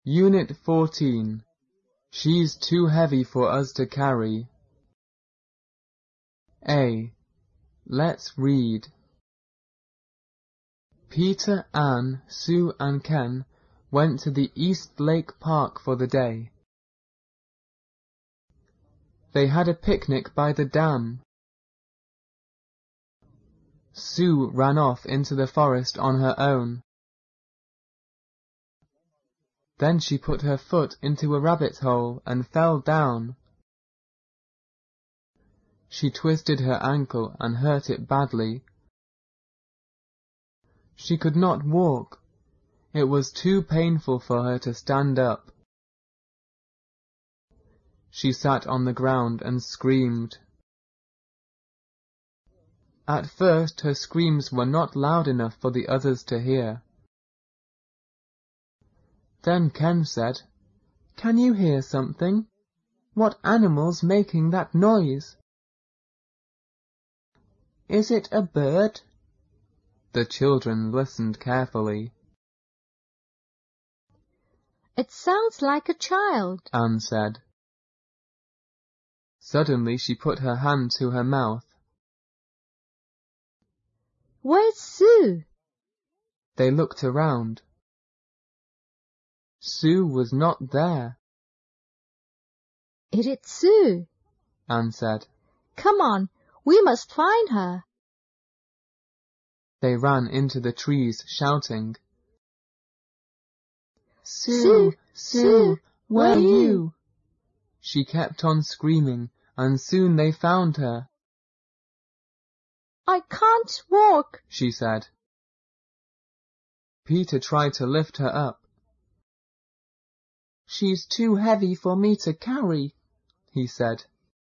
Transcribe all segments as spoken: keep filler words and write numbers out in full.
Unit fourteen. She's too heavy for us to carry. A. Let's read. Peter, Anne, Sue and Ken went to the East Lake Park for the day. They had a picnic by the dam. Sue ran off into the forest on her own. Then she put her foot into a rabbit hole and fell down. She twisted her ankle and hurt it badly. She could not walk. It was too painful for her to stand up. She sat on the ground and screamed. At first her screams were not loud enough for the others to hear. Then Ken said, "Can you hear something? What animal's making that noise?" "Is it a bird?" The children listened carefully. "It sounds like a child," Anne said. Suddenly she put her hand to her mouth. "Where's Sue?" They looked around. Sue was not there. "Is it Sue?" Anne said. "Come on, we must find her." They ran into the trees, shouting, "Sue, Sue, Sue, where are where are you?" you?" She kept on screaming, and soon they found her. "I can't walk," she said. Peter tried to lift her up. "She's too heavy for me to carry," he said.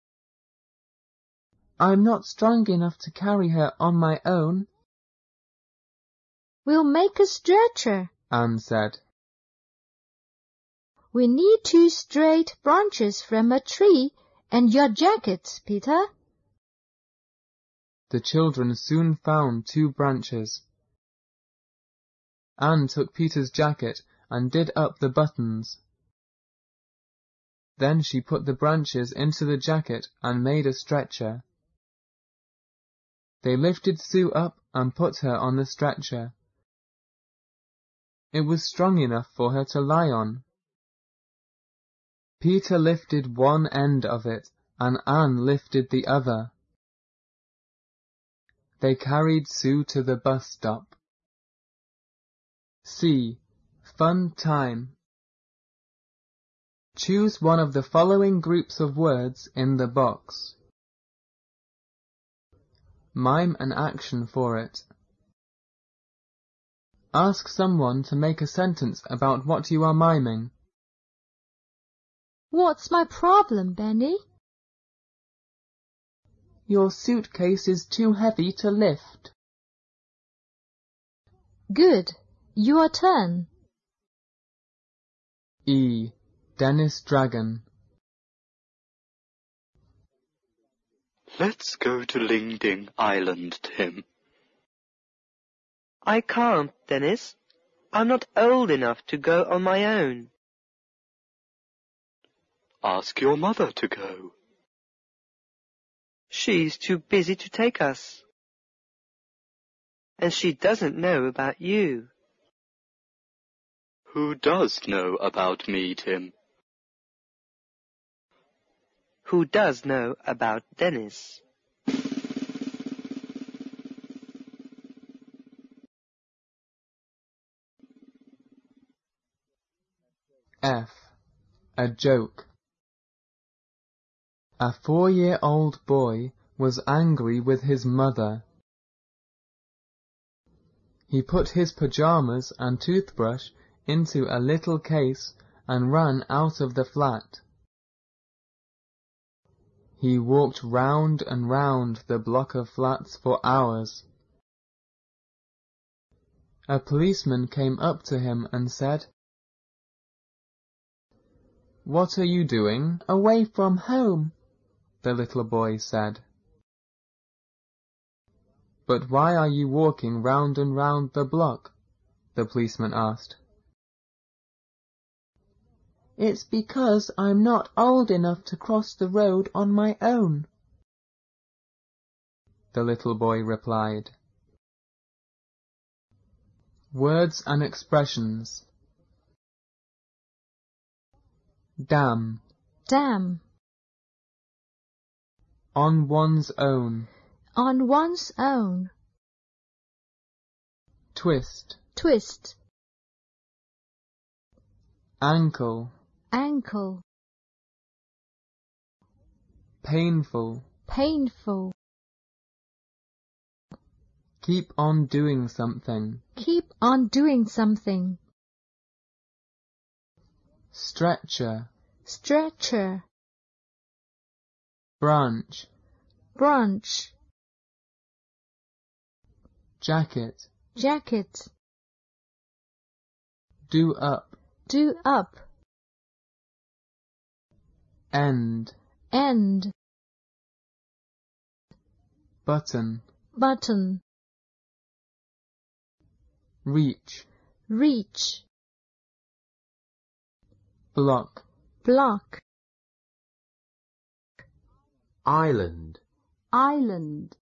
"I'm not strong enough to carry her on my own." "We'll make a stretcher," Anne said. "We need two straight branches from a tree and your jacket, Peter." The children soon found two branches. Anne took Peter's jacket and did up the buttons. Then she put the branches into the jacket and made a stretcher. They lifted Sue up and put her on the stretcher. It was strong enough for her to lie on. Peter lifted one end of it and Anne lifted the other. They carried Sue to the bus stop. C. Fun time. Choose one of the following groups of words in the box. Mime an action for it. Ask someone to make a sentence about what you are miming. "What's my problem, Benny?" Your suitcase is too heavy to lift. Good. Your turn. E. Dennis Dragon. Let's go to Lingding Island, Tim. I can't, Dennis. I'm not old enough to go on my own. Ask your mother to go. She's too busy to take us. And she doesn't know about you. Who does know about me, Tim? Who does know about Dennis? F. A joke. A four-year-old boy was angry with his mother. He put his pajamas and toothbrush into a little case and ran out of the flat. He walked round and round the block of flats for hours. A policeman came up to him and said, "What are you doing?" "Away from home," the little boy said. "But why are you walking round and round the block?" the policeman asked. It's because I'm not old enough to cross the road on my own, the little boy replied. Words and expressions. Dam. Dam. On one's own. On one's own. Twist. Twist. Ankle. Ankle. Painful. Painful. Keep on doing something. Keep on doing something. Stretcher. Stretcher. Branch. Branch. Jacket. Jacket. Do up. Do up. End. End. Button. Button. Reach. Reach. Block. Block. Island. Island.